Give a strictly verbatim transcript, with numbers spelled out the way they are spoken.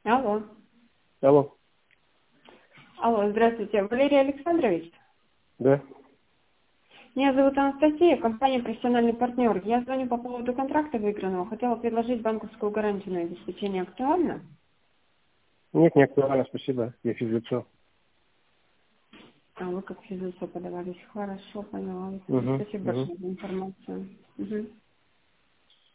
Алло. Алло. Алло, здравствуйте. Валерий Александрович? Да. Меня зовут Анастасия, компания «Профессиональный партнер». Я звоню по поводу контракта выигранного. Хотела предложить банковскую гарантию на обеспечение. Актуально? Нет, не актуально, спасибо. Я физлицо. А вы как физлицо подавались. Хорошо, поняла. Угу, Спасибо угу. большое за информацию. Угу.